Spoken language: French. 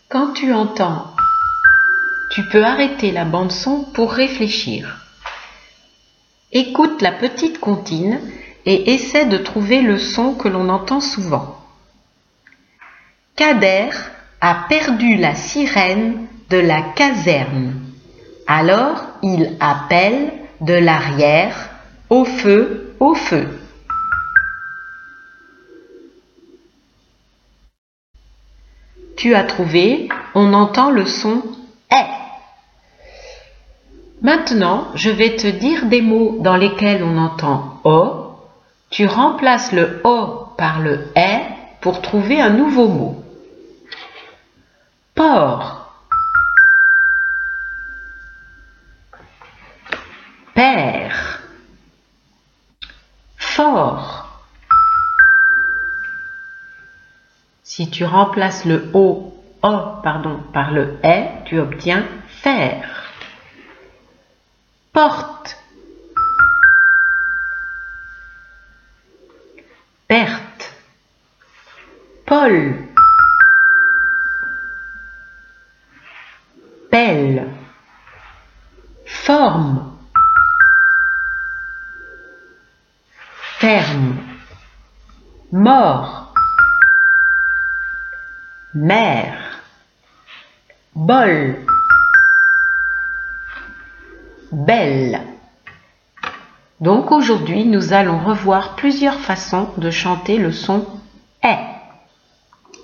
Quand tu entends, tu peux arrêter la bande-son pour réfléchir. Écoute la petite comptine et essaie de trouver le son que l'on entend souvent. Kader a perdu la sirène de la caserne. Alors il appelle de l'arrière au feu, au feu. Tu as trouvé, on entend le son « est ». Maintenant, je vais te dire des mots dans lesquels on entend « o ». Tu remplaces le « o » par le « est » pour trouver un nouveau mot. Porc, père, fort. Si tu remplaces le o par le est, tu obtiens faire. Porte, perte, Paul, pelle, forme, ferme, mort, mère, bol, belle. Donc aujourd'hui, nous allons revoir plusieurs façons de chanter le son « est ».